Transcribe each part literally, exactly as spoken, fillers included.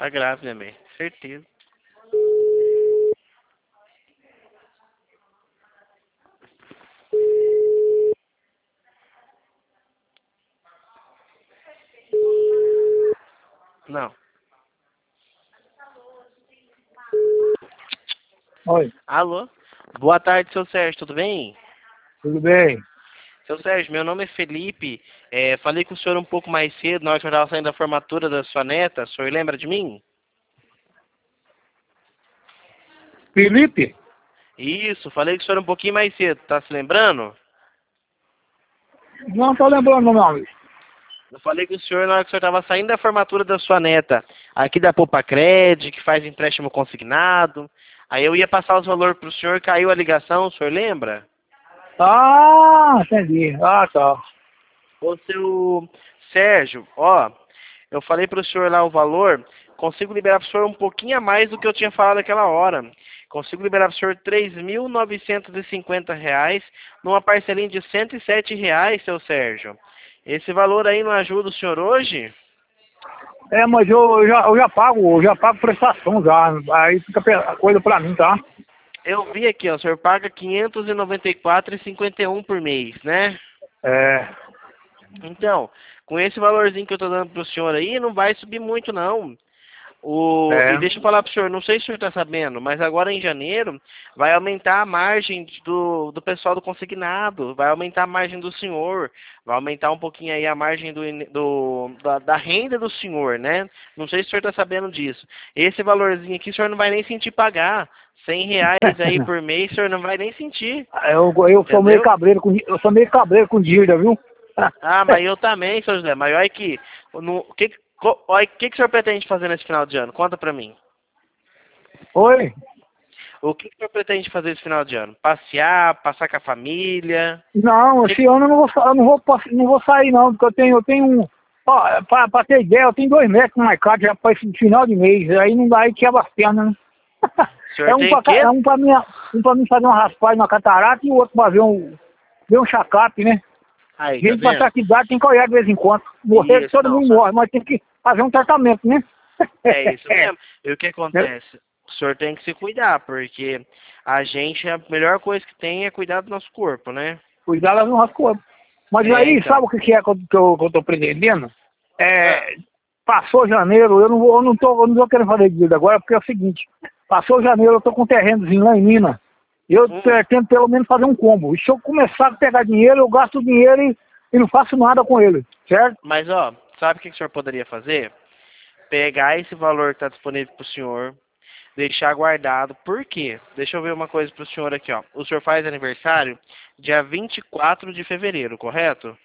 Tá grávida, bem. Certeza. Não. Oi, Alô? Boa tarde, seu Sérgio, tudo bem? tudo bem? Seu Sérgio, meu nome é Felipe. É, falei com o senhor um pouco mais cedo, na hora que eu estava saindo da formatura da sua neta. O senhor lembra de mim? Felipe? Isso, falei com o senhor um pouquinho mais cedo, tá se lembrando? Não tô lembrando, meu amigo. Eu falei com o senhor na hora que o senhor estava saindo da formatura da sua neta, aqui da Poupa Cred, que faz empréstimo consignado. Aí eu ia passar os valores para o senhor, caiu a ligação, o senhor lembra? Ah, entendi. Ah, tá. Ô, seu Sérgio, ó, eu falei para o senhor lá o valor, consigo liberar para o senhor um pouquinho a mais do que eu tinha falado naquela hora. Consigo liberar para o senhor três mil novecentos e cinquenta reais numa parcelinha de cento e sete reais, seu Sérgio. Esse valor aí não ajuda o senhor hoje? É, mas eu, eu já, eu já pago, eu já pago prestação já. Aí fica pe- a coisa pra mim, tá? Eu vi aqui, ó, o senhor paga quinhentos e noventa e quatro reais e cinquenta e um por mês, né? É, Então, com esse valorzinho que eu tô dando pro senhor aí, não vai subir muito não. O, e é. deixa eu falar pro senhor, não sei se o senhor está sabendo, mas agora em janeiro vai aumentar a margem do, do pessoal do consignado, vai aumentar a margem do senhor, vai aumentar um pouquinho aí a margem do, in- do, da, da renda do senhor, né? Não sei se o senhor está sabendo disso. Esse valorzinho aqui o senhor não vai nem sentir pagar. Cem reais aí por mês, o senhor não vai nem sentir, Eu, eu sou meio entendeu? cabreiro com, eu sou meio cabreiro com dívida, viu? Ah, mas eu também, seu José, mas olha aqui, no, o que, co- olha, o que, que o senhor pretende fazer nesse final de ano? Conta pra mim. Oi? O que que você pretende fazer esse final de ano? Passear, passar com a família? Não, Que- esse ano eu não vou, sa- eu não vou, passe- não vou sair não, porque eu tenho, eu tenho um. Ó, pra, pra ter ideia, eu tenho dois metros marcados já para esse final de mês. Aí não dá, aí quebra as pernas, né? O É senhor um tem pra, ca- quê? é um pra mim, um pra mim fazer uma raspagem na catarata e o outro pra ver um, ver um check-up, né? Aí, tá Gente pra vendo? essa idade tem que olhar de vez em quando. Morrer, Isso, todo não, mundo só- morre, mas tem que fazer um tratamento, né? é isso mesmo. E o que Né? acontece? O senhor tem que se cuidar, porque a gente, a melhor coisa que tem é cuidar do nosso corpo, né? Cuidar das nossas coisas. Mas É, aí, sabe então. o que que é que eu, que eu, que eu tô pretendendo? Ah, É, passou janeiro, eu não, vou, eu não tô, eu não tô querendo fazer dívida agora, porque é o seguinte, passou janeiro, eu tô com um terrenozinho lá em Minas. Eu hum, pretendo pelo menos fazer um combo. E se eu começar a pegar dinheiro, eu gasto o dinheiro e, e não faço nada com ele, certo? mas, ó, sabe o que que o senhor poderia fazer? Pegar esse valor que está disponível para o senhor, deixar guardado. Por quê? Deixa eu ver uma coisa para o senhor aqui, ó. O senhor faz aniversário dia vinte e quatro de fevereiro, correto?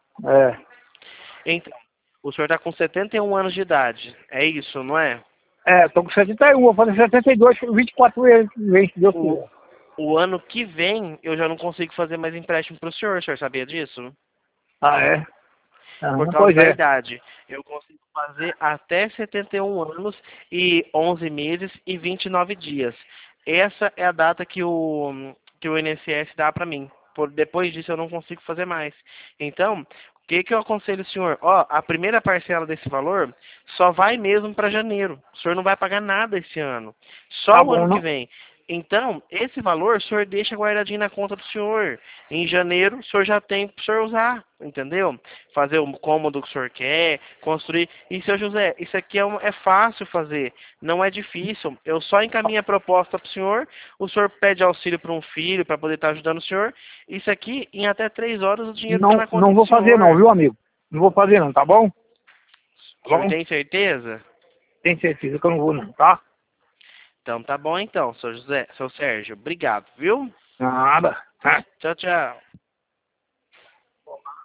É, Então, o senhor está com setenta e um anos de idade. É isso, não é? é, tô com setenta e um, vou fazer setenta e dois, vinte e quatro vezes, se Deus O, quiser. o ano que vem eu já não consigo fazer mais empréstimo para o senhor. O senhor sabia disso? Ah, é? Por Aham, causa pois da é. idade. Eu consigo fazer até setenta e um anos e onze meses e vinte e nove dias. Essa é a data que o, que o I N S S dá para mim. Por, depois disso eu não consigo fazer mais. Então, o que, que eu aconselho o senhor? Ó, a primeira parcela desse valor só vai mesmo para janeiro. O senhor não vai pagar nada esse ano. Tá Só o bom, ano que não? vem. Então, esse valor o senhor deixa guardadinho na conta do senhor. Em janeiro, o senhor já tem para o senhor usar, entendeu? Fazer o cômodo que o senhor quer, construir. E, seu José, isso aqui é, um- é fácil fazer, não é difícil. Eu só encaminho a proposta para o senhor, o senhor pede auxílio para um filho, para poder estar ajudando o senhor. Isso aqui, em até três horas, o dinheiro está Não, na conta não do vou fazer não, senhor. viu, amigo? Não vou fazer não, tá bom? O Tá senhor bom? tem certeza? Tem certeza que eu não vou não, tá? Então tá bom então, seu José, seu Sérgio. Obrigado, viu? Nada. Tchau, tchau.